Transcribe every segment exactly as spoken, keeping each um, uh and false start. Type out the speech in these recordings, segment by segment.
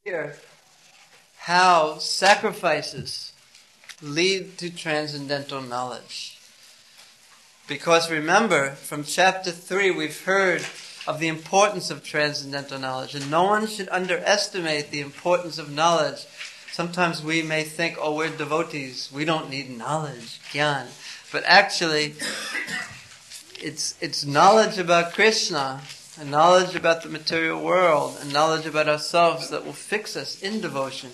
Here, how sacrifices lead to transcendental knowledge. Because remember, from chapter three, we've heard of the importance of transcendental knowledge, and no one should underestimate the importance of knowledge. Sometimes we may think, oh, we're devotees, we don't need knowledge, gyan. But actually, it's it's knowledge about Krishna, and knowledge about the material world, and knowledge about ourselves that will fix us in devotion.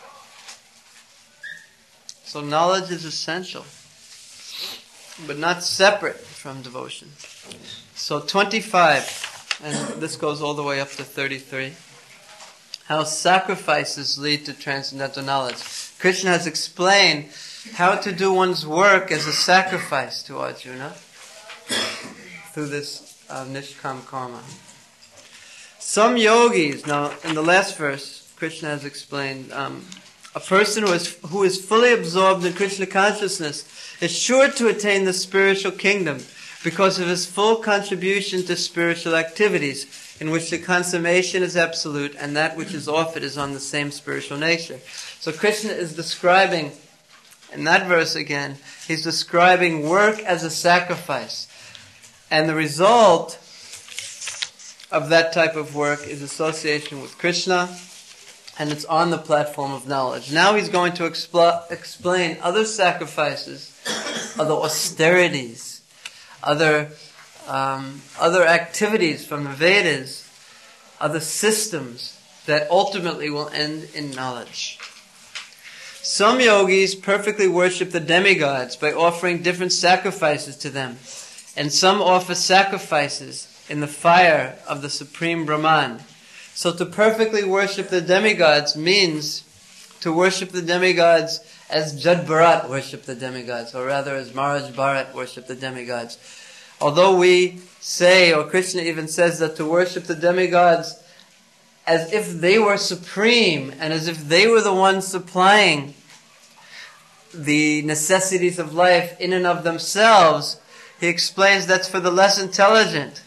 So knowledge is essential, but not separate from devotion. So twenty-five, and this goes all the way up to thirty-three. How sacrifices lead to transcendental knowledge. Krishna has explained how to do one's work as a sacrifice to Arjuna through this uh, Nishkam karma. Some yogis, now in the last verse, Krishna has explained, um, a person who is, who is fully absorbed in Krishna consciousness is sure to attain the spiritual kingdom because of his full contribution to spiritual activities, in which the consummation is absolute and that which is offered is on the same spiritual nature. So Krishna is describing, in that verse again, he's describing work as a sacrifice. And the result of that type of work is association with Krishna, and it's on the platform of knowledge. Now he's going to expl- explain other sacrifices, other austerities, other um, other activities from the Vedas, other systems that ultimately will end in knowledge. Some yogis perfectly worship the demigods by offering different sacrifices to them, and some offer sacrifices in the fire of the Supreme Brahman. So to perfectly worship the demigods means to worship the demigods as Jad Bharat worshipped the demigods, or rather as Maharaj Bharat worshipped the demigods. Although we say, or Krishna even says, that to worship the demigods as if they were supreme and as if they were the ones supplying the necessities of life in and of themselves, he explains that's for the less intelligent.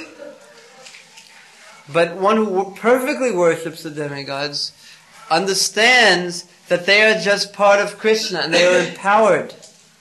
But one who perfectly worships the demigods understands that they are just part of Krishna and they are empowered.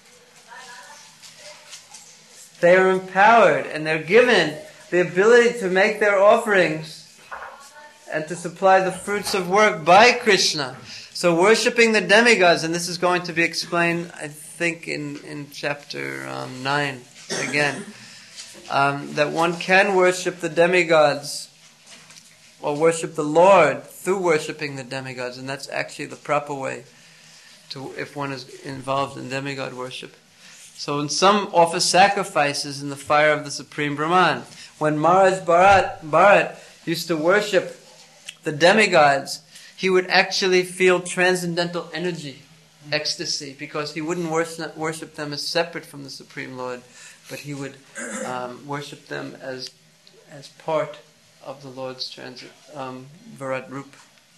They are empowered and they're given the ability to make their offerings and to supply the fruits of work by Krishna. So worshipping the demigods, and this is going to be explained, I think, in, in chapter um, nine again, um, that one can worship the demigods or worship the Lord through worshipping the demigods, and that's actually the proper way to, if one is involved in demigod worship. So in some offer sacrifices in the fire of the Supreme Brahman. When Maharaj Bharat, Bharat used to worship the demigods, he would actually feel transcendental energy, ecstasy, because he wouldn't worship, worship them as separate from the Supreme Lord, but he would um, worship them as as part of the Lord's transit, um, Virat Rup.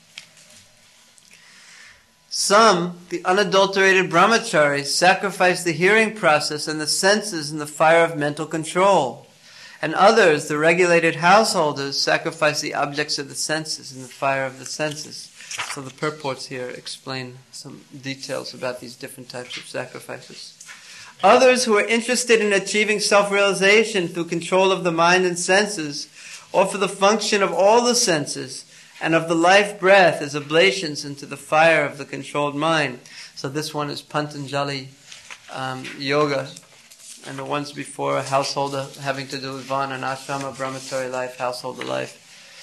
Some, the unadulterated brahmacharis, sacrifice the hearing process and the senses in the fire of mental control. And others, the regulated householders, sacrifice the objects of the senses in the fire of the senses. So the purports here explain some details about these different types of sacrifices. Others who are interested in achieving self-realization through control of the mind and senses offer the function of all the senses and of the life breath as oblations into the fire of the controlled mind. So this one is Patanjali um, Yoga, and the ones before are householder, having to do with Vana and Ashrama, brahmachari life, householder life.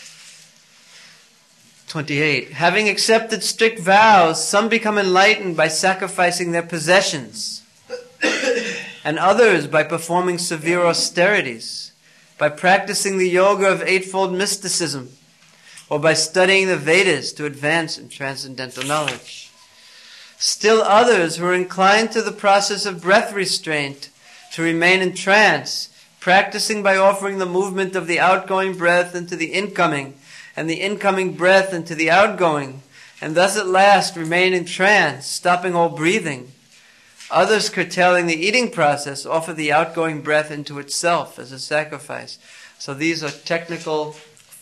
twenty-eight. Having accepted strict vows, some become enlightened by sacrificing their possessions, and others by performing severe austerities, by practicing the yoga of eightfold mysticism, or by studying the Vedas to advance in transcendental knowledge. Still others who are inclined to the process of breath restraint to remain in trance, practicing by offering the movement of the outgoing breath into the incoming, and the incoming breath into the outgoing, and thus at last remain in trance, stopping all breathing. Others, curtailing the eating process, offer the outgoing breath into itself as a sacrifice. So these are technical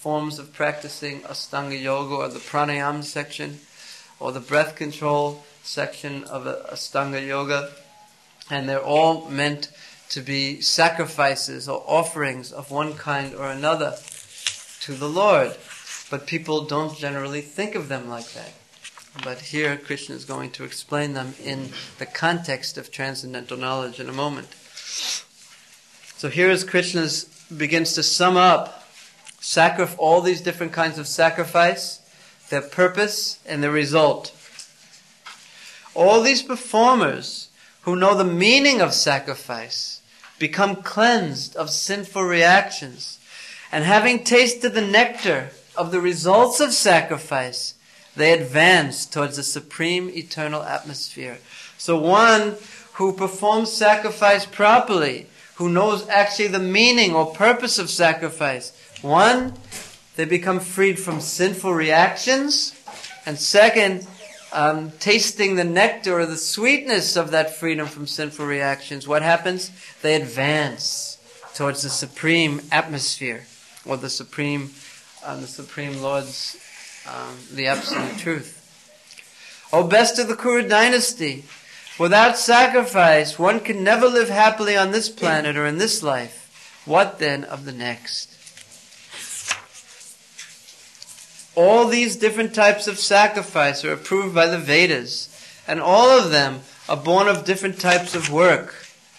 forms of practicing Ashtanga Yoga, or the Pranayama section, or the breath control section of Ashtanga Yoga. And they're all meant to be sacrifices or offerings of one kind or another to the Lord. But people don't generally think of them like that. But here Krishna is going to explain them in the context of transcendental knowledge in a moment. So here as Krishna begins to sum up sacrif- all these different kinds of sacrifice, their purpose and their result. All these performers who know the meaning of sacrifice become cleansed of sinful reactions, and having tasted the nectar of the results of sacrifice, they advance towards the supreme eternal atmosphere. So one who performs sacrifice properly, who knows actually the meaning or purpose of sacrifice, one, they become freed from sinful reactions, and second, um, tasting the nectar or the sweetness of that freedom from sinful reactions, what happens? They advance towards the supreme atmosphere, or the supreme, uh, the supreme Lord's, um, the absolute truth. O best of the Kuru dynasty, without sacrifice, one can never live happily on this planet or in this life. What then of the next? All these different types of sacrifice are approved by the Vedas, and all of them are born of different types of work.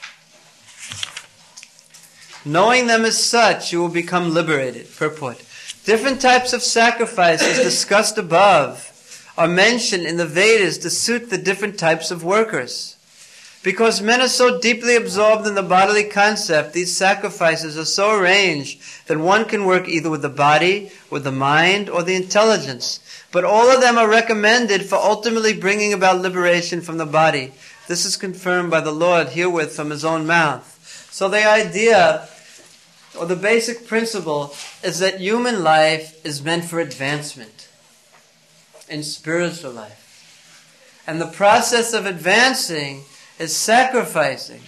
Knowing them as such, you will become liberated. Purport. Different types of sacrifices discussed above are mentioned in the Vedas to suit the different types of workers. Because men are so deeply absorbed in the bodily concept, these sacrifices are so arranged that one can work either with the body, with the mind, or the intelligence. But all of them are recommended for ultimately bringing about liberation from the body. This is confirmed by the Lord herewith from His own mouth. So the idea, or the basic principle, is that human life is meant for advancement in spiritual life. And the process of advancing is sacrificing.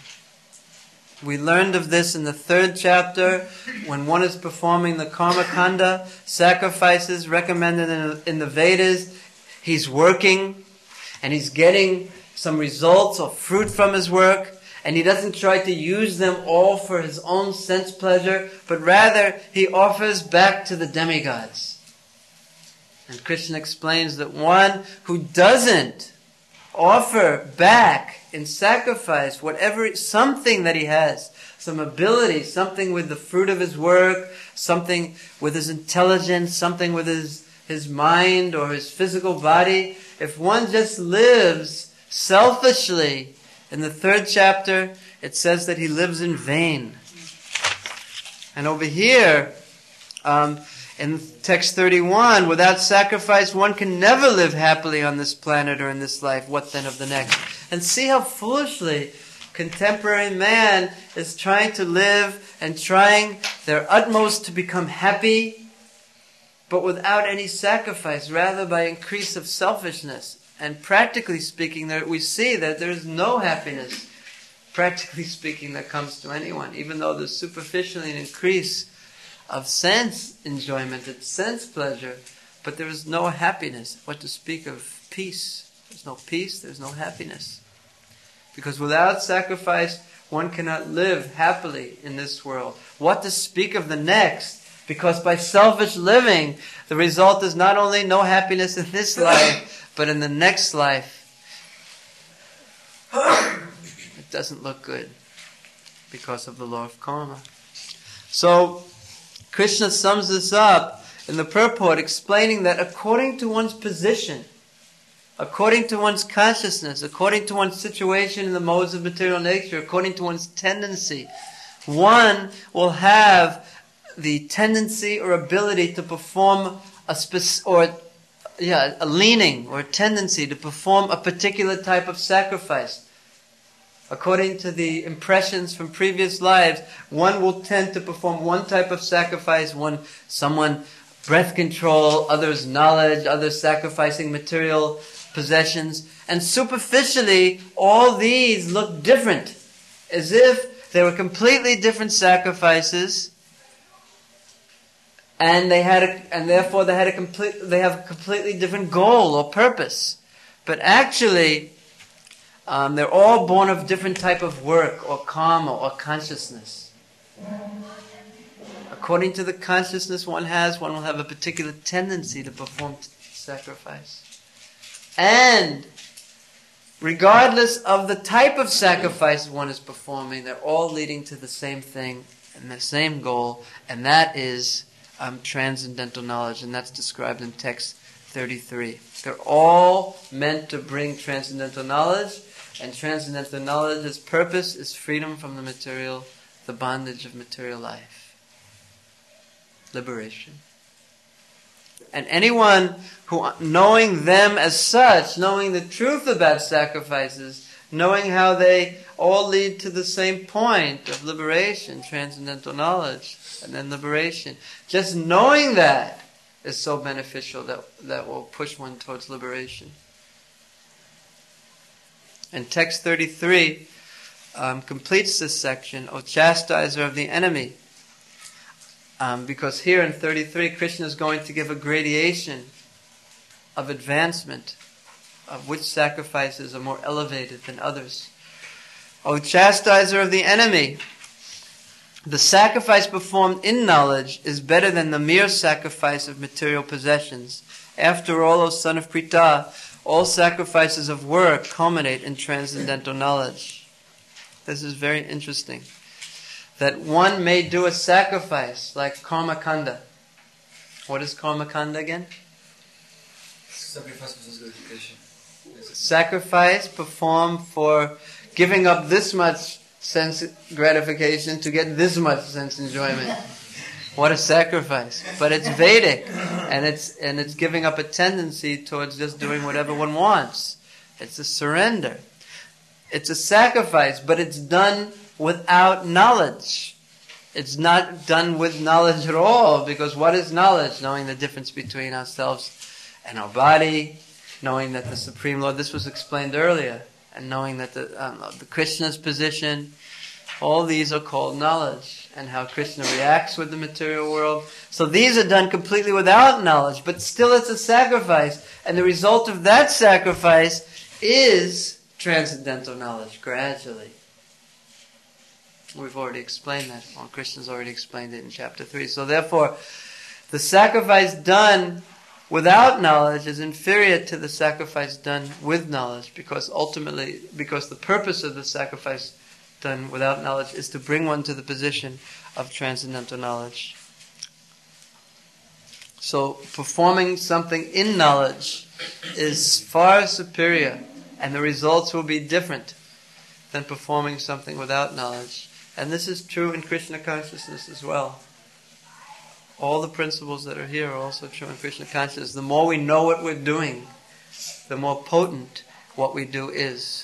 We learned of this in the third chapter when one is performing the Karma Kanda, sacrifices recommended in, in the Vedas. He's working and he's getting some results or fruit from his work, and he doesn't try to use them all for his own sense pleasure, but rather he offers back to the demigods. And Krishna explains that one who doesn't offer back in sacrifice whatever, something that he has, some ability, something with the fruit of his work, something with his intelligence, something with his, his mind or his physical body, if one just lives selfishly, in the third chapter it says that he lives in vain. And over here, um, in text thirty-one, without sacrifice one can never live happily on this planet or in this life. What then of the next? And see how foolishly contemporary man is trying to live and trying their utmost to become happy, but without any sacrifice, rather by increase of selfishness. And practically speaking, there we see that there is no happiness, practically speaking, that comes to anyone, even though there's superficially an increase of sense enjoyment and sense pleasure, but there is no happiness. What to speak of peace? There's no peace, there's no happiness. Because without sacrifice, one cannot live happily in this world. What to speak of the next? Because by selfish living, the result is not only no happiness in this life, but in the next life, it doesn't look good because of the law of karma. So, Krishna sums this up in the purport, explaining that according to one's position, according to one's consciousness, according to one's situation in the modes of material nature, according to one's tendency, one will have the tendency or ability to perform a spec- or yeah, a leaning or a tendency to perform a particular type of sacrifice. According to the impressions from previous lives, one will tend to perform one type of sacrifice, one, someone breath control, others knowledge, others sacrificing material possessions. And superficially, all these look different, as if they were completely different sacrifices, and they had a, and therefore they had a complete they have a completely different goal or purpose. But actually, um, they're all born of different type of work or karma or consciousness. According to the consciousness one has, one will have a particular tendency to perform t- sacrifice. And regardless of the type of sacrifice one is performing, they're all leading to the same thing and the same goal, and that is um, transcendental knowledge, and that's described in text thirty-three. They're all meant to bring transcendental knowledge, and transcendental knowledge's purpose is freedom from the material, the bondage of material life. Liberation. And anyone who, knowing them as such, knowing the truth about sacrifices, knowing how they all lead to the same point of liberation, transcendental knowledge, and then liberation, just knowing that is so beneficial that that will push one towards liberation. And text thirty-three um, completes this section, O chastiser of the enemy. Um, because here in thirty-three, Krishna is going to give a gradation of advancement, of which sacrifices are more elevated than others. O chastiser of the enemy, the sacrifice performed in knowledge is better than the mere sacrifice of material possessions. After all, O son of Pritha, all sacrifices of work culminate in transcendental knowledge. This is very interesting. That one may do a sacrifice like karma kanda. What is karma kanda again? Sacrifice for sense gratification. Sacrifice performed for giving up this much sense gratification to get this much sense enjoyment. What a sacrifice! But it's Vedic, and it's and it's giving up a tendency towards just doing whatever one wants. It's a surrender. It's a sacrifice, but it's done without knowledge. It's not done with knowledge at all, because what is knowledge? Knowing the difference between ourselves and our body, knowing that the Supreme Lord, this was explained earlier, and knowing that the, um, the Krishna's position, all these are called knowledge, and how Krishna reacts with the material world. So these are done completely without knowledge, but still it's a sacrifice, and the result of that sacrifice is transcendental knowledge, gradually. We've already explained that. Well, Krishna's already explained it in chapter three. So therefore, the sacrifice done without knowledge is inferior to the sacrifice done with knowledge, because ultimately, because the purpose of the sacrifice done without knowledge is to bring one to the position of transcendental knowledge. So performing something in knowledge is far superior, and the results will be different than performing something without knowledge. And this is true in Krishna consciousness as well. All the principles that are here are also true in Krishna consciousness. The more we know what we're doing, the more potent what we do is.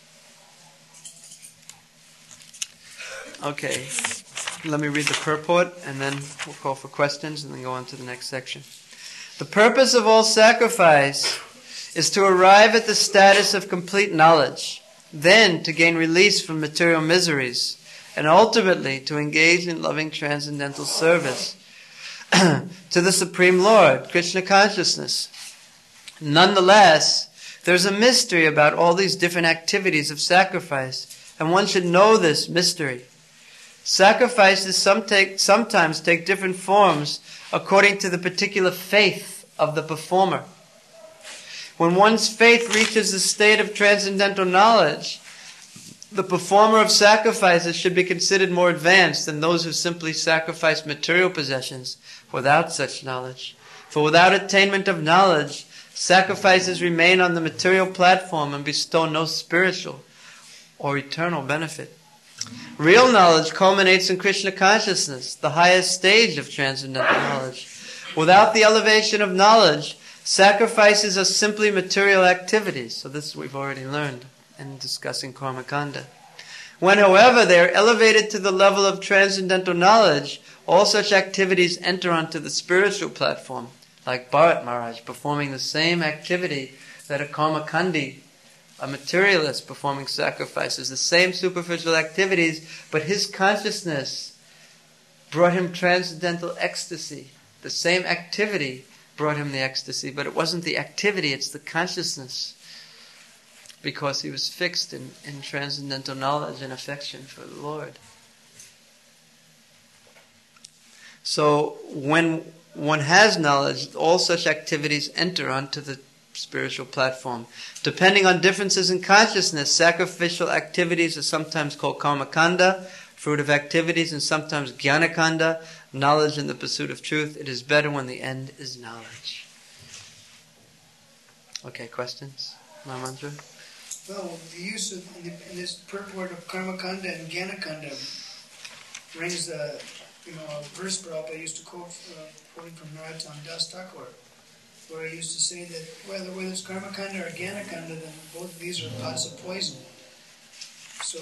Okay, let me read the purport, and then we'll call for questions, and then go on to the next section. The purpose of all sacrifice is to arrive at the status of complete knowledge, then to gain release from material miseries, and ultimately to engage in loving transcendental service to the Supreme Lord, Krishna consciousness. Nonetheless, there's a mystery about all these different activities of sacrifice, and one should know this mystery. Sacrifices some take, sometimes take different forms according to the particular faith of the performer. When one's faith reaches the state of transcendental knowledge, the performer of sacrifices should be considered more advanced than those who simply sacrifice material possessions without such knowledge. For without attainment of knowledge, sacrifices remain on the material platform and bestow no spiritual or eternal benefit. Real knowledge culminates in Krishna consciousness, the highest stage of transcendental knowledge. Without the elevation of knowledge, sacrifices are simply material activities. So this we've already learned in discussing Karma Kanda. When, however, they are elevated to the level of transcendental knowledge, all such activities enter onto the spiritual platform, like Bharat Maharaj performing the same activity that a Karma Kandi, a materialist performing sacrifices, the same superficial activities, but his consciousness brought him transcendental ecstasy The same activity brought him the ecstasy, but it wasn't the activity, it's the consciousness. Because he was fixed in, in transcendental knowledge and affection for the Lord. So when one has knowledge, all such activities enter onto the spiritual platform. Depending on differences in consciousness, sacrificial activities are sometimes called karmakanda, fruit of activities, and sometimes jnanakanda, knowledge in the pursuit of truth. It is better when the end is knowledge. Okay, questions? Mahamandra? Well, the use of, in, the, in this purport of karmakanda and jnanakanda brings the, you know, a verse Prabhupada used to quote, uh, quoting from Narottam Das Thakur, where he used to say that whether, whether it's karmakanda or jnanakanda, then both of these are pots of poison. So,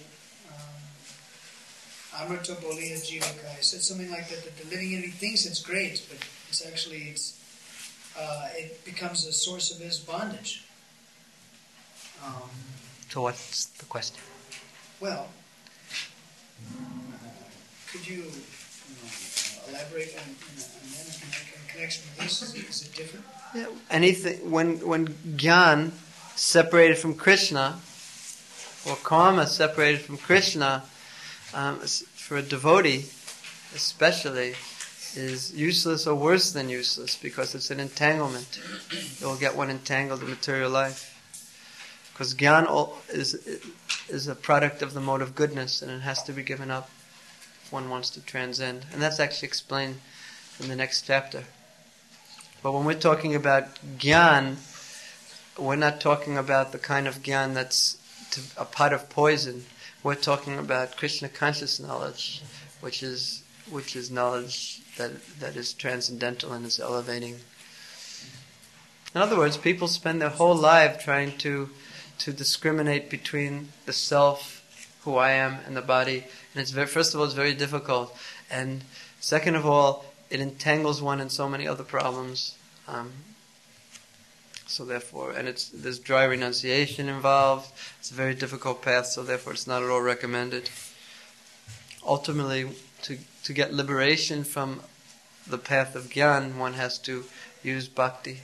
um, amrita boliya jivaka, he said something like that, that the living entity thinks it's great, but it's actually, it's, uh, it becomes a source of his bondage. Um, so what's the question? Well, uh, could you, you know, elaborate on, on, on that in connection with this? Is it, is it different? Yeah, anything when when Gyan separated from Krishna, or karma separated from Krishna, um, for a devotee, especially, is useless or worse than useless because it's an entanglement. It will get one entangled in material life. Because Gyan is is a product of the mode of goodness, and it has to be given up if one wants to transcend. And that's actually explained in the next chapter. But when we're talking about Gyan, we're not talking about the kind of Gyan that's to a pot of poison. We're talking about Krishna conscious knowledge, which is which is knowledge that that is transcendental and is elevating. In other words, people spend their whole life trying to to discriminate between the self, who I am, and the body. And it's very, first of all, it's very difficult. And second of all, it entangles one in so many other problems. Um, so therefore, and it's there's dry renunciation involved. It's a very difficult path, so therefore it's not at all recommended. Ultimately, to, to get liberation from the path of Gyan, one has to use bhakti.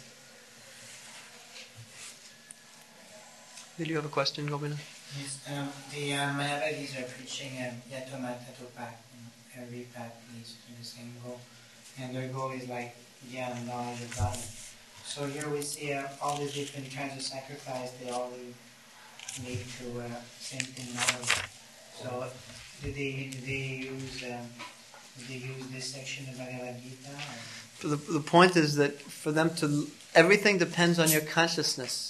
Did you have a question, Gobina? Yes, um, the uh, Mayavadis are preaching um, Yatoma Tatopak, you know, every path leads to the same goal. And their goal is like, yeah, knowledge of God. So here we see uh, all the different kinds of sacrifice, they all lead, lead to uh, same thing knowledge. So do they, do they use um, do they use this section of Bhagavad Gita? Or? The, the point is that for them to, everything depends on your consciousness.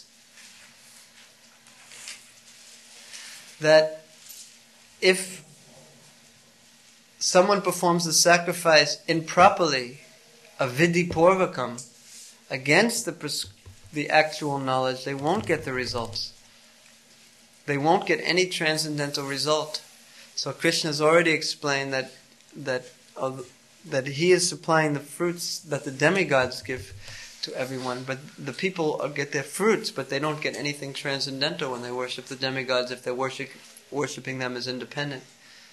That if someone performs the sacrifice improperly, a vidhi purvakam, against the pres- the actual knowledge, they won't get the results. They won't get any transcendental result. So Krishna has already explained that that uh, that he is supplying the fruits that the demigods give to everyone, but the people get their fruits, but they don't get anything transcendental when they worship the demigods if they're worship, worshipping them as independent.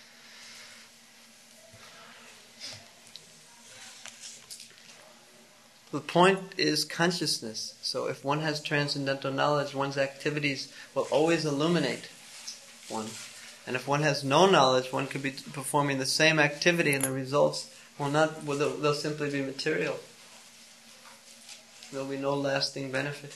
The point is consciousness. So if one has transcendental knowledge, one's activities will always illuminate one. And if one has no knowledge, one could be performing the same activity and the results will not, will they'll, they'll simply be material. There will be no lasting benefit.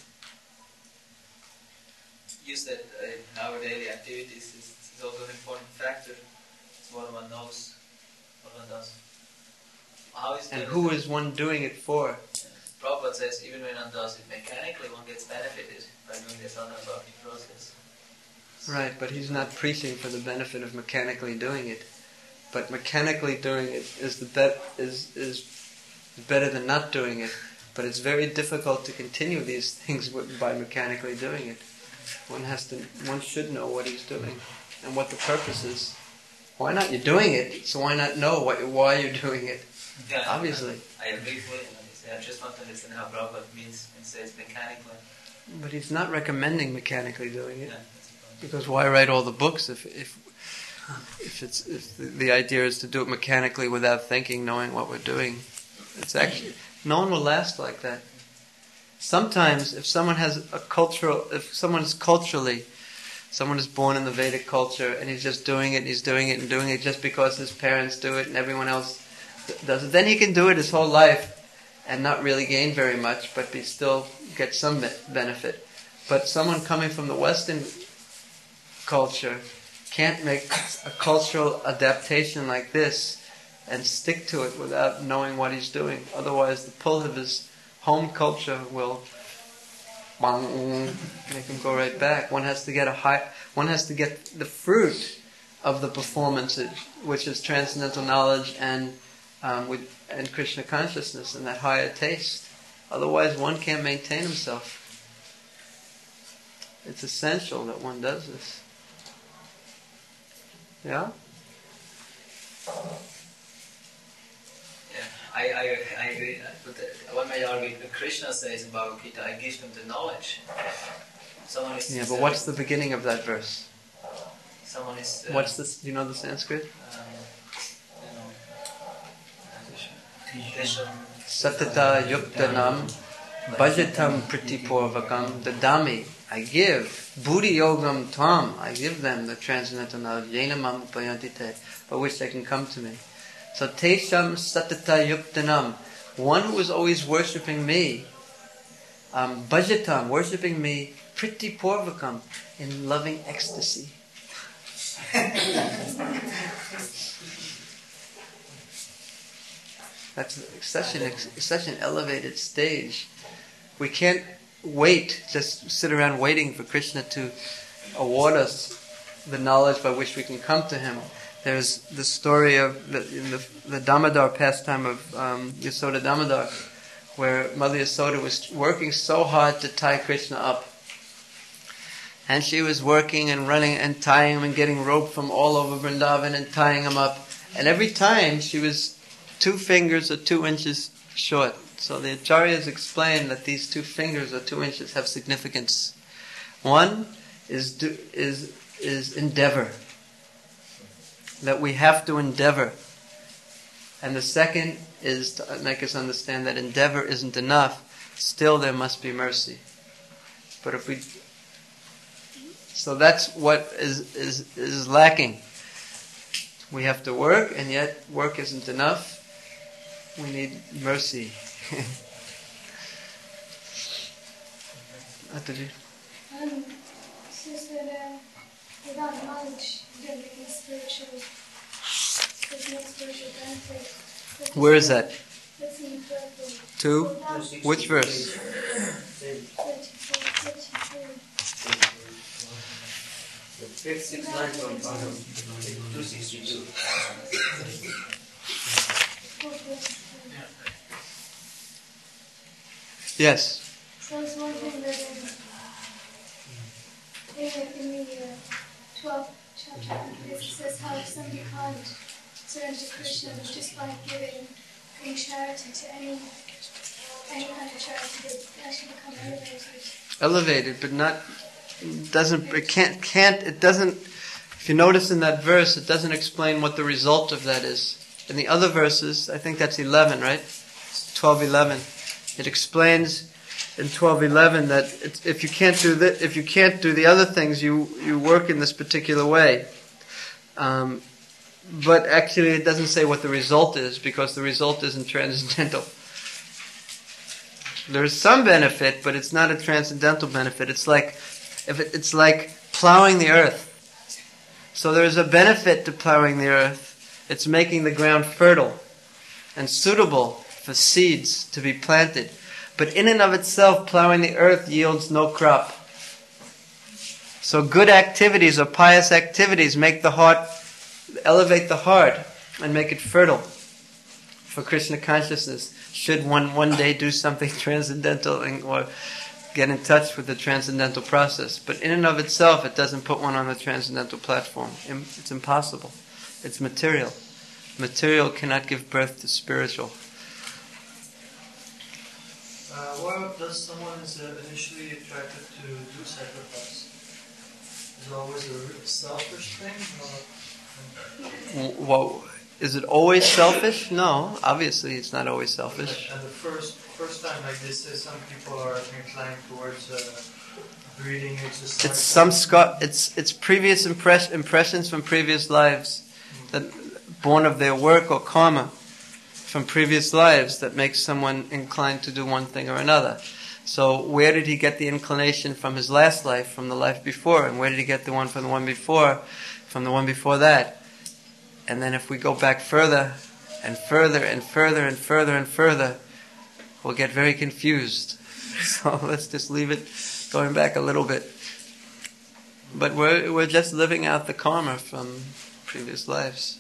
You said uh, in our daily activities is, is also an important factor. It's what one knows, what one does. How is and who is one doing it for? Yeah. Prabhupada says even when one does it mechanically, one gets benefited by doing this anabhakti process. Right, but he's not preaching for the benefit of mechanically doing it. But mechanically doing it is the bet is is better than not doing it. But it's very difficult to continue these things by mechanically doing it. One has to, one should know what he's doing and what the purpose is. Why not? You're doing it, so why not know what, why you're doing it? Yeah, Obviously. I, I agree fully. I just want to understand how Prabhupada means when he says mechanically. But he's not recommending mechanically doing it. Yeah, because why write all the books if if if it's if the, the idea is to do it mechanically without thinking, knowing what we're doing? It's actually, no one will last like that. Sometimes, if someone has a cultural, if someone is culturally, someone is born in the Vedic culture and he's just doing it, and he's doing it and doing it just because his parents do it and everyone else does it, then he can do it his whole life and not really gain very much, but be still get some benefit. But someone coming from the Western culture can't make a cultural adaptation like this and stick to it without knowing what he's doing. Otherwise, the pull of his home culture will make him go right back. One has to get a high. One has to get the fruit of the performance, which is transcendental knowledge and um, with and Krishna consciousness and that higher taste. Otherwise, one can't maintain himself. It's essential that one does this. Yeah? Yeah, I, I, I agree. But one may argue that Krishna says in Bhagavad Gita, I give them the knowledge. Someone is yeah, but what's the beginning of that verse? Someone is... Uh, what's this? Do you know the Sanskrit? Um, you know, Satata yuktanam bhajatam pritipurvakam dadami. I give. Buddhi yogam tam. I give them the transcendental knowledge. Yena mam upayantite. By which they can come to me. So tesham satata yuktanam. One who is always worshipping me. Um, bhajatam. Worshipping me. Pritipurvakam. In loving ecstasy. That's such an such an elevated stage. We can't wait, just sit around waiting for Krishna to award us the knowledge by which we can come to Him. There's the story of the, in the, the Damodar pastime of um, Yasoda Damodar, where Mother Yasoda was working so hard to tie Krishna up. And she was working and running and tying him and getting rope from all over Vrindavan and tying him up. And every time she was two fingers or two inches short. So the Acharyas explain that these two fingers or two inches have significance. One is do, is is endeavor. That we have to endeavor. And the second is to make us understand that endeavor isn't enough. Still there must be mercy. But if we So that's what is, is is lacking. We have to work, and yet work isn't enough. We need mercy. Ataji? Um, it says that uh, without knowledge, you don't get any spiritual, there's no spiritual benefit. Where is that? That's in the Bible. Two? Which verse? thirty-four, thirty-three. Fifth, sixth line from bottom, two sixty-two. Yes. So it's one thing that in, in, in the uh, twelfth chapter, it says how if somebody can't turn to Krishna just by giving, giving charity to any, any kind of charity, they actually become elevated. Elevated, but not, doesn't, it can't, can't, it doesn't, if you notice in that verse, it doesn't explain what the result of that is. In the other verses, I think that's eleven, right? twelve eleven. It explains in twelve eleven that it's, if you can't do the, if you can't do the other things, you, you work in this particular way. Um, but actually, it doesn't say what the result is, because the result isn't transcendental. There is some benefit, but it's not a transcendental benefit. It's like if it, it's like plowing the earth. So there is a benefit to plowing the earth. It's making the ground fertile and suitable for seeds to be planted. But in and of itself, plowing the earth yields no crop. So good activities or pious activities make the heart, elevate the heart and make it fertile for Krishna consciousness. Should one one day do something transcendental and, or get in touch with the transcendental process. But in and of itself, it doesn't put one on the transcendental platform. It's impossible. It's material. Material cannot give birth to spiritual. Uh, what does someone is uh, initially attracted to do sacrifice? Is it always a selfish thing? Or? Well, is it always selfish? No, obviously it's not always selfish. And the first first time like this is some people are inclined towards uh, breeding exercise. It's some scar. It's it's previous impress, impressions from previous lives, that born of their work or karma from previous lives that makes someone inclined to do one thing or another. So where did he get the inclination from his last life, from the life before, and where did he get the one from the one before, from the one before that? And then if we go back further and further and further and further and further, we'll get very confused. So let's just leave it going back a little bit. But we're we're just living out the karma from previous lives.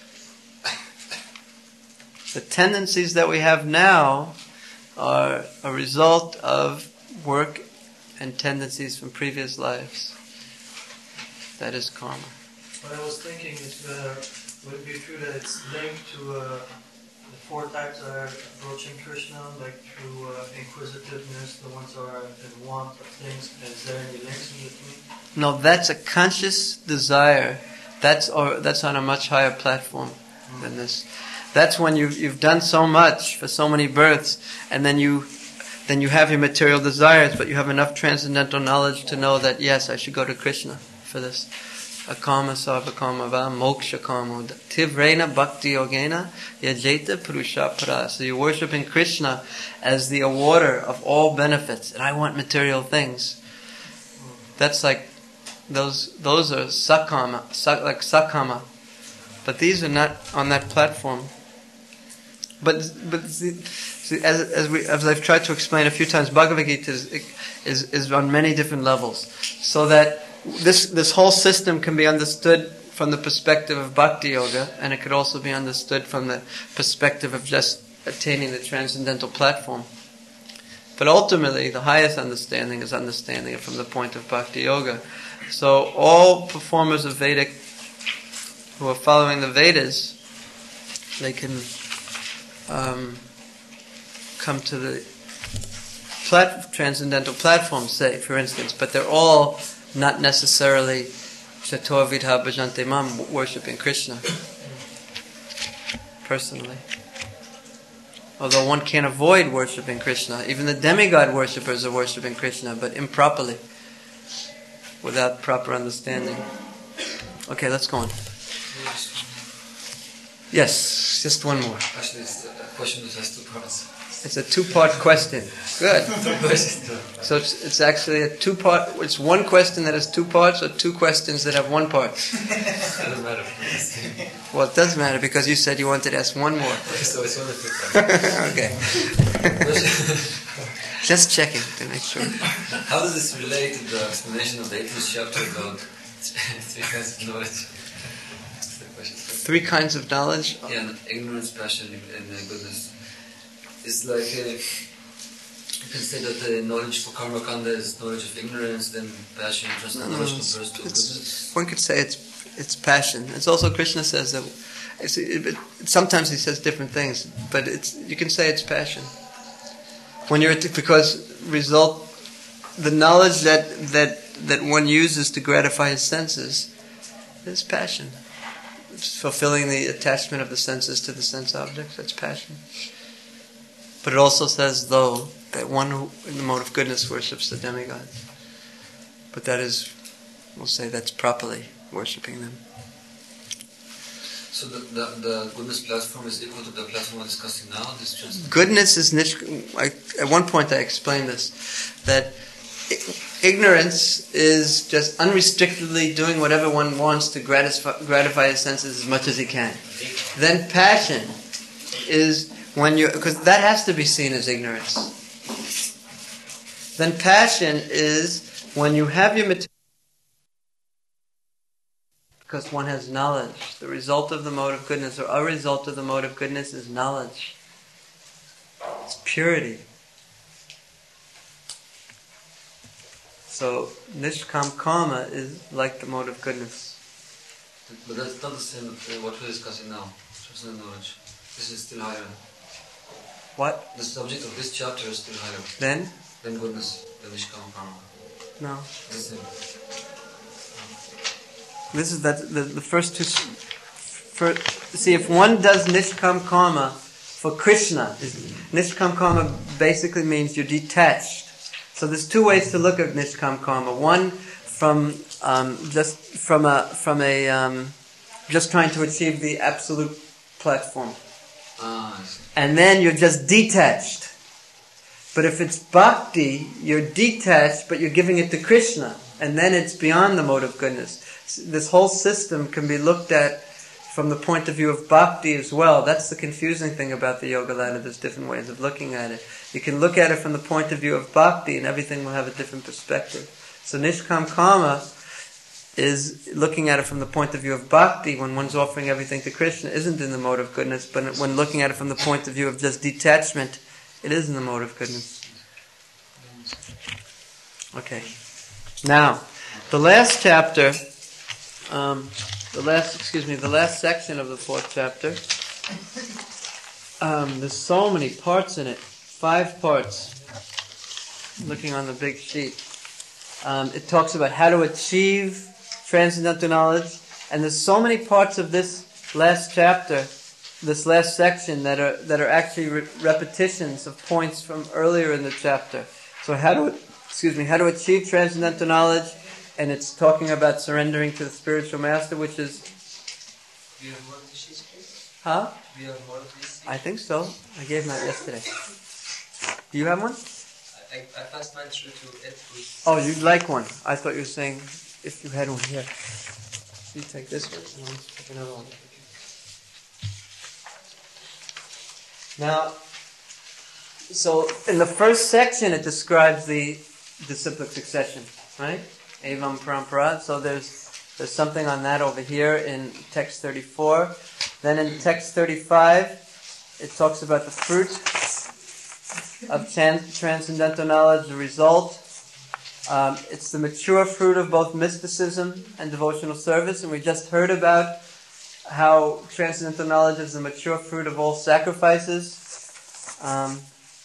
The tendencies that we have now are a result of work and tendencies from previous lives. That is karma. What I was thinking is, uh, would it be true that it's linked to uh, the four types that are approaching Krishna, like through uh, inquisitiveness, the ones that are in want of things? Is there any links in between? No, that's a conscious desire. That's or that's on a much higher platform mm. than this. That's when you've you've done so much for so many births, and then you then you have your material desires, but you have enough transcendental knowledge to know that yes, I should go to Krishna for this. Akama sarva kama va moksha kama tivrena bhakti yogena yajeta purusha para. So you're worshiping Krishna as the awarder of all benefits, and I want material things. That's like those those are sakama, sak, like sakama, but these are not on that platform. But but see, see, as as we as I've tried to explain a few times, Bhagavad Gita is is, is on many different levels, so that this this whole system can be understood from the perspective of Bhakti Yoga, and it could also be understood from the perspective of just attaining the transcendental platform. But ultimately, the highest understanding is understanding it from the point of Bhakti Yoga. So all performers of Vedic who are following the Vedas, they can um, come to the plat- transcendental platform, say, for instance, but they're all not necessarily Chatur Vidha Bhajante Mam, worshipping Krishna personally. Although one can't avoid worshipping Krishna. Even the demigod worshippers are worshipping Krishna, but improperly, without proper understanding. Okay, let's go on. Yes, just one more. Actually, it's a question that has two parts. It's a two-part question. Good. So it's, it's actually a two-part. It's one question that has two parts, or two questions that have one part. It doesn't matter. Well, it does matter because you said you wanted to ask one more. So it's only two parts. Okay. Just checking to make sure. How does this relate to the explanation of the eighth chapter about three kinds of knowledge? That's the question. Three kinds of knowledge? Yeah, and ignorance, passion, and uh, goodness. It's like, uh, you can say that the knowledge for karma kanda is knowledge of ignorance, then passion, transcendental knowledge compares to goodness. One could say it's it's passion. It's also, Krishna says that, it's, it, it, sometimes he says different things, but it's you can say it's passion. When you're, because result, the knowledge that, that, that one uses to gratify his senses is passion. It's fulfilling the attachment of the senses to the sense objects, that's passion. But it also says, though, that one who, in the mode of goodness, worships the demigods. But that is, we'll say that's properly worshipping them. So the, the, the goodness platform is equal to the platform we're discussing now? This just Goodness is, nish- I, at one point I explained this, that I- ignorance is just unrestrictedly doing whatever one wants to gratify, gratify his senses as much as he can. Then passion is when you, because that has to be seen as ignorance. Then passion is when you have your material, because one has knowledge. The result of the mode of goodness, or a result of the mode of goodness, is knowledge. It's purity. So nishkam karma is like the mode of goodness. But that's not the same as uh, what we're discussing now. Transcendental knowledge. This is still higher. What? The subject of this chapter is still higher. Then? Than goodness, the Nishkama karma. No. The same. This is that the, the first two for, see, if one does Nishkam Karma for Krishna, Nishkam Karma basically means you're detached. So there's two ways to look at Nishkam Karma. One, from um, just from a from a um, just trying to achieve the absolute platform, Ah, I see. and then you're just detached. But if it's bhakti, you're detached, but you're giving it to Krishna, and then it's beyond the mode of goodness. This whole system can be looked at from the point of view of bhakti as well. That's the confusing thing about the Yoga Ladder. There's different ways of looking at it. You can look at it from the point of view of bhakti, and everything will have a different perspective. So Nishkam Karma is looking at it from the point of view of bhakti, when one's offering everything to Krishna, isn't in the mode of goodness, but when looking at it from the point of view of just detachment, it is in the mode of goodness. Okay. Now, the last chapter, um, the last, excuse me, the last section of the fourth chapter, um, there's so many parts in it. Five parts. Looking on the big sheet. Um, it talks about how to achieve transcendental knowledge, and there's so many parts of this last chapter, this last section, that are that are actually re- repetitions of points from earlier in the chapter. So how to, excuse me, how to achieve transcendental knowledge, and it's talking about surrendering to the spiritual master, which is, Do you have more of these, please? huh? Do you have more of these? I think so. I gave them out yesterday. Do you have one? I, I passed mine through to Ed, please. Oh, you'd like one. I thought you were saying if you had one here. You take this one, and I'll take another one. Now, so in the first section it describes the disciplic succession, right? Evam Parampara. So there's there's something on that over here in text thirty-four. Then in text thirty-five, it talks about the fruit of trans- transcendental knowledge, the result. Um, it's the mature fruit of both mysticism and devotional service, and we just heard about how transcendental knowledge is the mature fruit of all sacrifices. Um,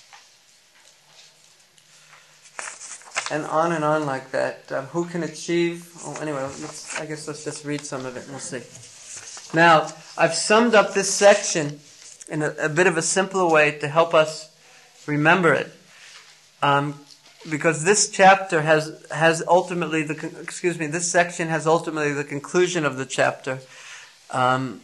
and on and on like that. Um, who can achieve... Oh, anyway, let's, I guess let's just read some of it and we'll see. Now, I've summed up this section in a, a bit of a simpler way to help us remember it. Um, because this chapter has has ultimately the con- excuse me this section has ultimately the conclusion of the chapter, um,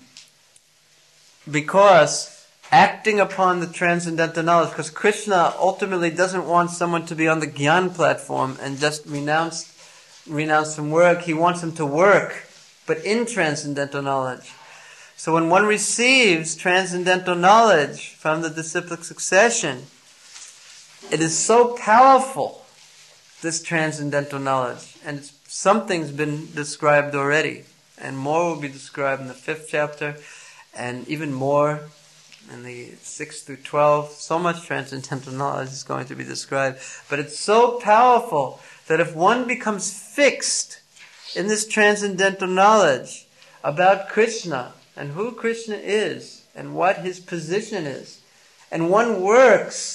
because acting upon the transcendental knowledge, because Krishna ultimately doesn't want someone to be on the Gyan platform and just renounce renounce from work. He wants them to work, but in transcendental knowledge. So when one receives transcendental knowledge from the disciplic succession, it is so powerful, this transcendental knowledge. And it's, something's been described already. And more will be described in the fifth chapter. And even more in the sixth through twelfth. So much transcendental knowledge is going to be described. But it's so powerful that if one becomes fixed in this transcendental knowledge about Krishna and who Krishna is and what his position is, and one works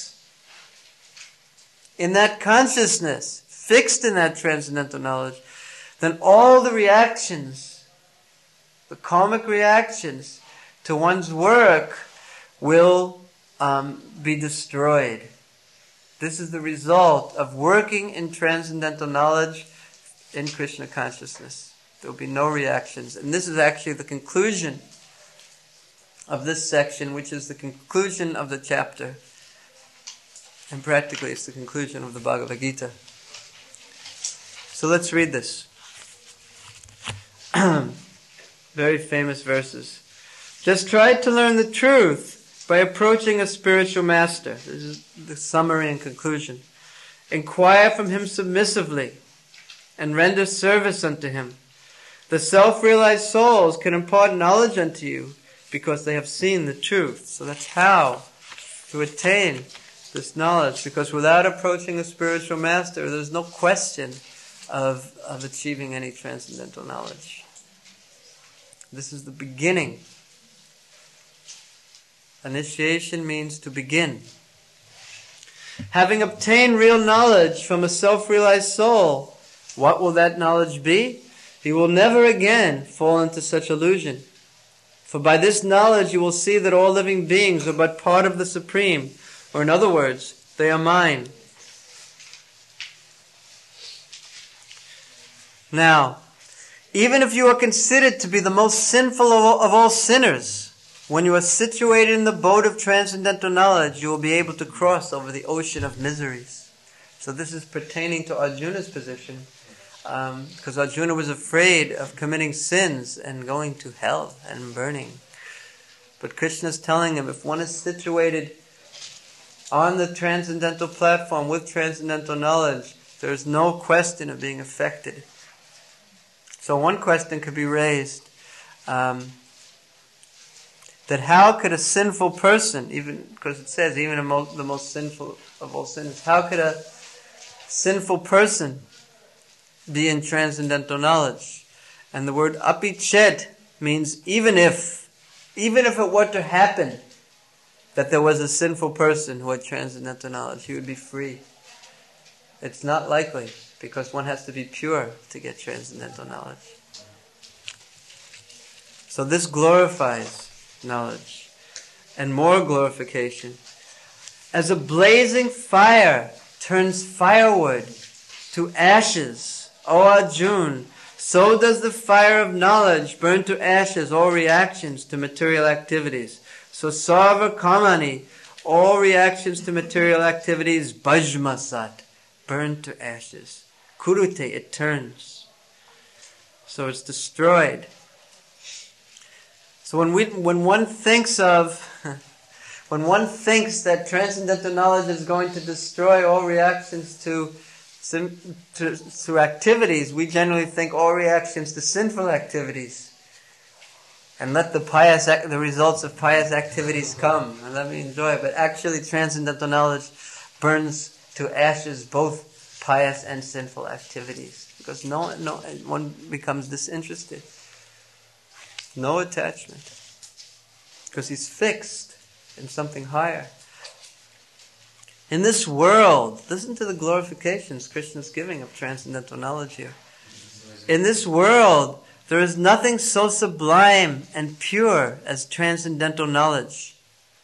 in that consciousness, fixed in that transcendental knowledge, then all the reactions, the karmic reactions to one's work will um, be destroyed. This is the result of working in transcendental knowledge in Krishna consciousness. There will be no reactions. And this is actually the conclusion of this section, which is the conclusion of the chapter. And practically it's the conclusion of the Bhagavad Gita. So let's read this. Very famous verses. Just try to learn the truth by approaching a spiritual master. This is the summary and conclusion. Inquire from him submissively and render service unto him. The self-realized souls can impart knowledge unto you because they have seen the truth. So that's how to attain this knowledge, because without approaching a spiritual master, there's no question of, of achieving any transcendental knowledge. This is the beginning. Initiation means to begin. Having obtained real knowledge from a self-realized soul, what will that knowledge be? He will never again fall into such illusion. For by this knowledge you will see that all living beings are but part of the Supreme, or in other words, they are mine. Now, even if you are considered to be the most sinful of all, of all sinners, when you are situated in the boat of transcendental knowledge, you will be able to cross over the ocean of miseries. So this is pertaining to Arjuna's position, because um, Arjuna was afraid of committing sins and going to hell and burning. But Krishna is telling him, if one is situated on the transcendental platform with transcendental knowledge, there is no question of being affected. So one question could be raised, um, that how could a sinful person, even because it says even the most, the most sinful of all sinners, how could a sinful person be in transcendental knowledge? And the word apiched means even if, even if it were to happen that there was a sinful person who had transcendental knowledge, he would be free. It's not likely, because one has to be pure to get transcendental knowledge. So this glorifies knowledge, and more glorification. As a blazing fire turns firewood to ashes, O Arjuna, so does the fire of knowledge burn to ashes all reactions to material activities. So sarva kamani, all reactions to material activities, bhajmasat, burn to ashes. Kurute, it turns. So it's destroyed. So when we, when one thinks of, when one thinks that transcendental knowledge is going to destroy all reactions to, to, to activities, we generally think all reactions to sinful activities. And let the pious, the results of pious activities come, and let me enjoy it. But actually, transcendental knowledge burns to ashes both pious and sinful activities, because no, no, one becomes disinterested, no attachment, because he's fixed in something higher. In this world, listen to the glorifications Krishna's giving of transcendental knowledge here. In this world, there is nothing so sublime and pure as transcendental knowledge.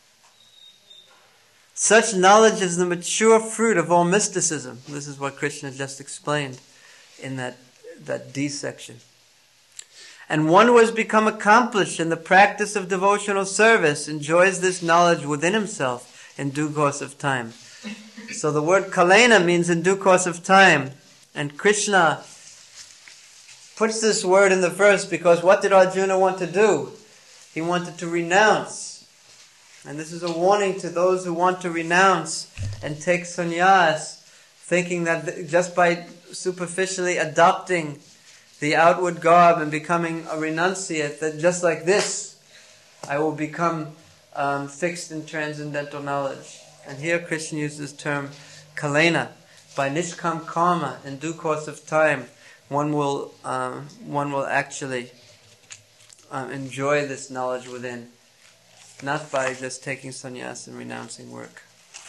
Such knowledge is the mature fruit of all mysticism. This is what Krishna just explained in that, that D section. And one who has become accomplished in the practice of devotional service enjoys this knowledge within himself in due course of time. So the word kalena means in due course of time. And Krishna puts this word in the verse because what did Arjuna want to do? He wanted to renounce. And this is a warning to those who want to renounce and take sannyas, thinking that just by superficially adopting the outward garb and becoming a renunciate, that just like this, I will become um, fixed in transcendental knowledge. And here Krishna uses the term kalena. By nishkam karma, in due course of time, one will um, one will actually um, enjoy this knowledge within, not by just taking sannyas and renouncing work.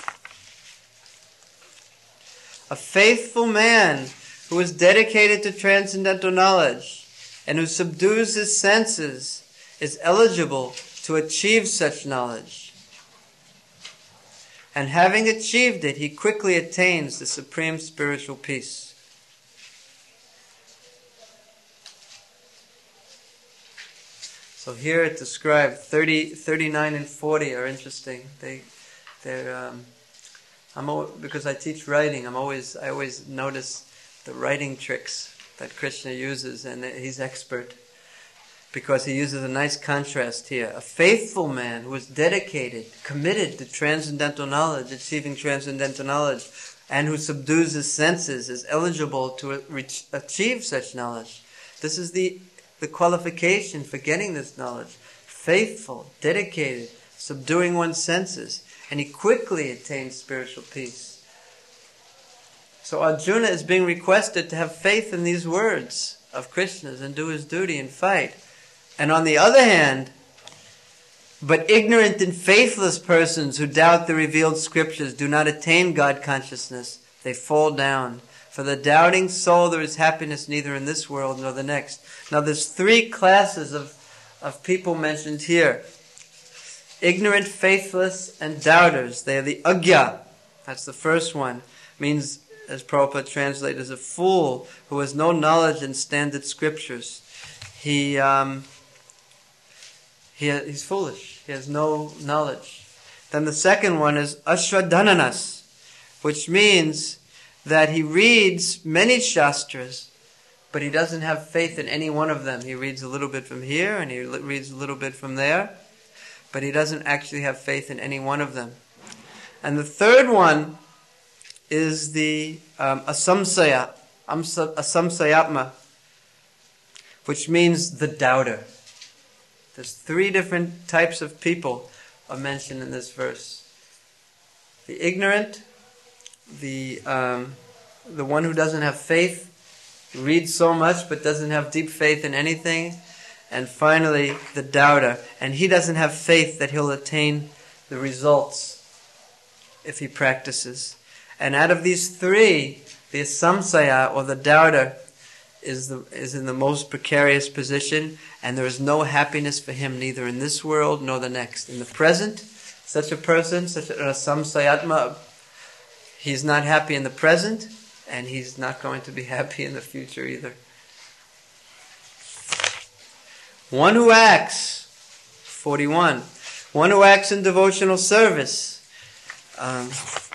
A faithful man who is dedicated to transcendental knowledge and who subdues his senses is eligible to achieve such knowledge. And having achieved it, he quickly attains the supreme spiritual peace. So here it described thirty, thirty-nine and forty are interesting. They, they're. Um, I'm al- because I teach writing. I'm always I always notice the writing tricks that Krishna uses, and he's expert because he uses a nice contrast here. A faithful man who is dedicated, committed to transcendental knowledge, achieving transcendental knowledge, and who subdues his senses is eligible to reach, achieve such knowledge. This is the the qualification for getting this knowledge. Faithful, dedicated, subduing one's senses, and he quickly attains spiritual peace. So Arjuna is being requested to have faith in these words of Krishna's and do his duty and fight. And on the other hand, but ignorant and faithless persons who doubt the revealed scriptures do not attain God consciousness. They fall down. For the doubting soul there is happiness neither in this world nor the next. Now there's three classes of, of people mentioned here. Ignorant, faithless, and doubters. They are the agya. That's the first one. Means, as Prabhupada translated, as a fool who has no knowledge in standard scriptures. He, um, he he's foolish. He has no knowledge. Then the second one is ashradhananas, which means that he reads many shastras, but he doesn't have faith in any one of them. He reads a little bit from here, and he reads a little bit from there, but he doesn't actually have faith in any one of them. And the third one is the um, asamsaya, asamsayatma, which means the doubter. There's three different types of people are mentioned in this verse. The ignorant, the um, the one who doesn't have faith, reads so much but doesn't have deep faith in anything, and finally the doubter, and he doesn't have faith that he'll attain the results if he practices. And out of these three, the samsaya, or the doubter, is the is in the most precarious position, and there is no happiness for him neither in this world nor the next. In the present, such a person, such a samsayatma, he's not happy in the present, and he's not going to be happy in the future either. One who acts, forty-one, one who acts in devotional service, um,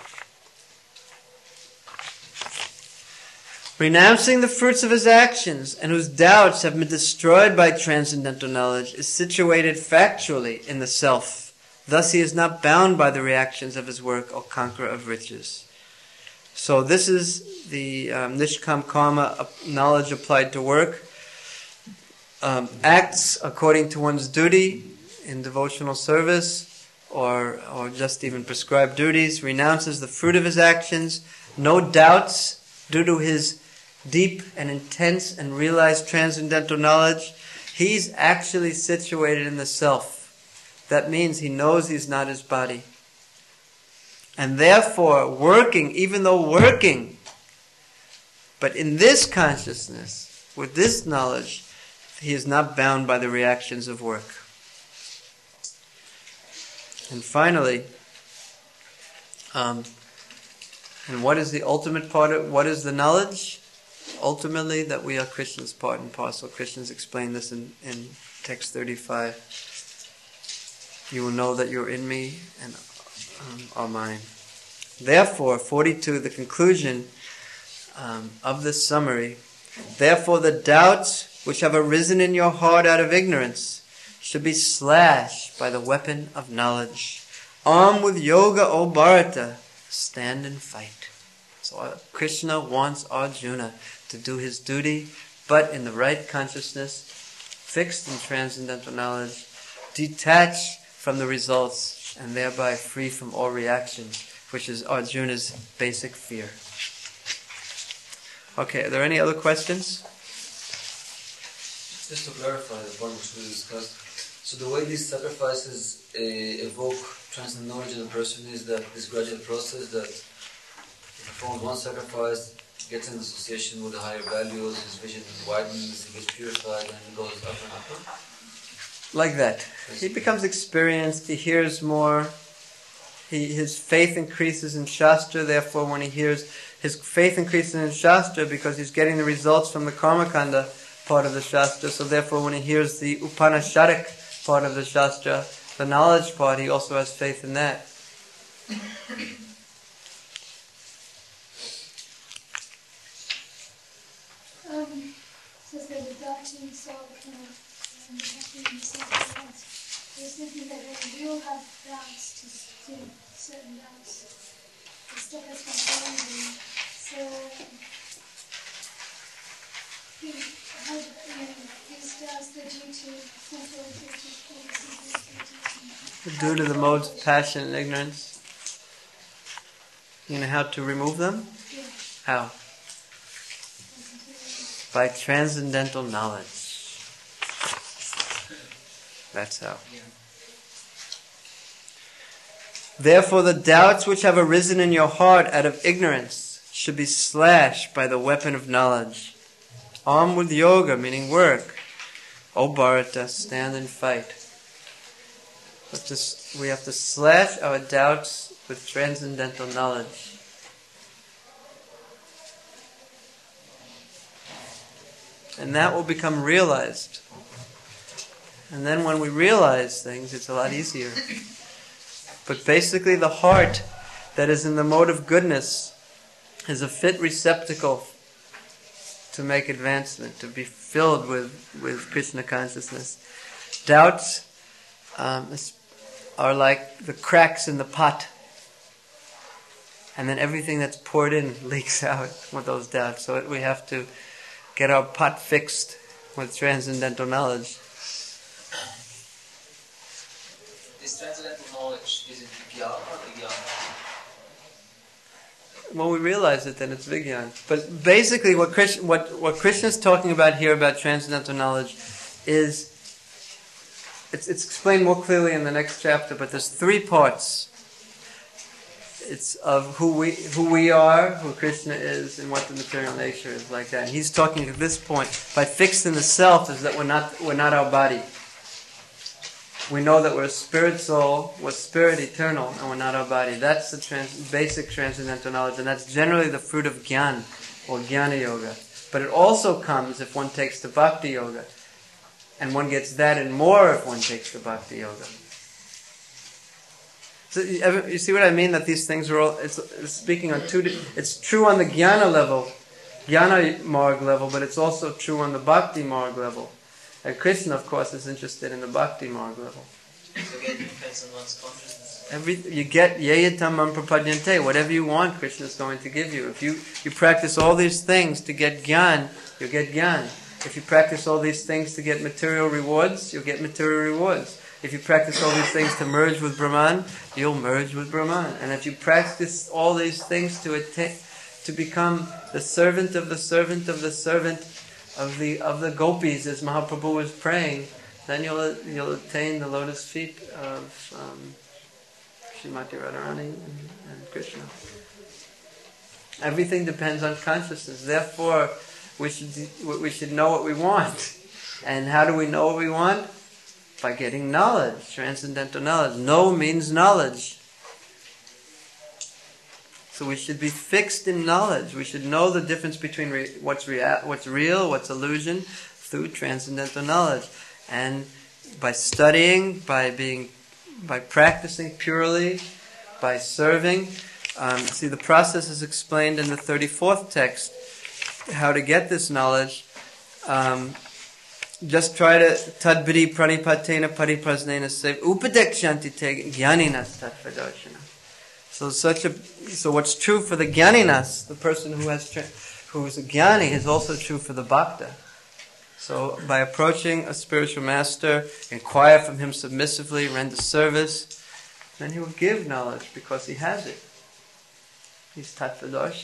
renouncing the fruits of his actions, and whose doubts have been destroyed by transcendental knowledge, is situated factually in the self. Thus he is not bound by the reactions of his work or conqueror of riches. So this is the um, Nishkam Karma, knowledge applied to work. Um, acts according to one's duty in devotional service, or or just even prescribed duties, renounces the fruit of his actions, no doubts due to his deep and intense and realized transcendental knowledge. He's actually situated in the self. That means he knows he's not his body. And therefore, working, even though working, but in this consciousness, with this knowledge, he is not bound by the reactions of work. And finally, um, and what is the ultimate part of, what is the knowledge? Ultimately, that we are Krishna's part and parcel. Krishna's explained this in, in text thirty-five. You will know that you're in me and um, are mine. Therefore, forty-two, the conclusion um, of this summary. Therefore, the doubts which have arisen in your heart out of ignorance should be slashed by the weapon of knowledge. Armed with yoga, O Bharata, stand and fight. So Krishna wants Arjuna to do his duty, but in the right consciousness, fixed in transcendental knowledge, detached from the results, and thereby free from all reactions, which is Arjuna's basic fear. Okay, are there any other questions? Just to clarify the point which we discussed, so the way these sacrifices uh, evoke transcendental knowledge in a person is that this gradual process that he performs one sacrifice, gets in association with the higher values, his vision widens, he gets purified, and he goes up and up. Like that. He becomes experienced, he hears more, he, his faith increases in Shastra, therefore when he hears, his faith increases in Shastra because he's getting the results from the Karmakanda part of the Shastra, so therefore when he hears the Upanishadic part of the Shastra, the knowledge part, he also has faith in that. Um, so there's a doubting soul, kind of, um, happy in self-defense. I was thinking that when you have doubts, to do certain doubts, the stuff has been going on. So, he, how, you know, these doubts, they're due to simple existence. Due to the modes of passion and ignorance. You know how to remove them? Yeah. How? By transcendental knowledge. That's how. Therefore, the doubts which have arisen in your heart out of ignorance should be slashed by the weapon of knowledge. Armed with yoga, meaning work, O Bharata, stand and fight. But this, we have to slash our doubts with transcendental knowledge. And that will become realized. And then when we realize things, it's a lot easier. But basically the heart that is in the mode of goodness is a fit receptacle to make advancement, to be filled with, with Krishna consciousness. Doubts um, are like the cracks in the pot. And then everything that's poured in leaks out with those doubts. So we have to get our pot fixed with transcendental knowledge. This transcendental knowledge, is it Vijnana or Vijnana? When we realize it, then it's Vijnana. But basically what Krishna, what, what Krishna is talking about here about transcendental knowledge is, it's, it's explained more clearly in the next chapter, but there's three parts. It's of who we who we are, who Krishna is, and what the material nature is, like that. And he's talking at this point, by fixed in the self, is that we're not we're not our body. We know that we're a spirit soul, we're spirit eternal, and we're not our body. That's the trans, basic transcendental knowledge, and that's generally the fruit of Gyan, or Jnana Yoga. But it also comes if one takes the Bhakti Yoga. And one gets that and more if one takes the Bhakti Yoga. So you, ever, you see what I mean? That these things are all, it's, it's speaking on two, it's true on the Jnana level, Jnana Marg level, but it's also true on the Bhakti Marg level. And Krishna, of course, is interested in the Bhakti Marg level. So again, it depends on one's consciousness. Every, you get yeyatamam prapadyante, whatever you want, Krishna is going to give you. If you, you practice all these things to get Gyan, you'll get Gyan. If you practice all these things to get material rewards, you'll get material rewards. If you practice all these things to merge with Brahman, you'll merge with Brahman. And if you practice all these things to attain, to become the servant of the servant of the servant of the of the gopis, as Mahaprabhu was praying, then you'll you'll attain the lotus feet of um, Srimati Radharani and, and Krishna. Everything depends on consciousness. Therefore, we should we should know what we want. And how do we know what we want? By getting knowledge, transcendental knowledge. Know means knowledge. So we should be fixed in knowledge. We should know the difference between re- what's, rea- what's real, what's illusion, through transcendental knowledge. And by studying, by being, by practicing purely, by serving. Um, see, the process is explained in the thirty-fourth text. How to get this knowledge. Um, Just try to tadbidi pranipatena pariprasnena sev upadekshanti te gyaninas tatvadarshana. So such a so what's true for the gyaninas, the person who has who is a gyani, is also true for the bhakta. So by approaching a spiritual master, inquire from him submissively, render service, then he will give knowledge because he has it. He's tatvadarshana.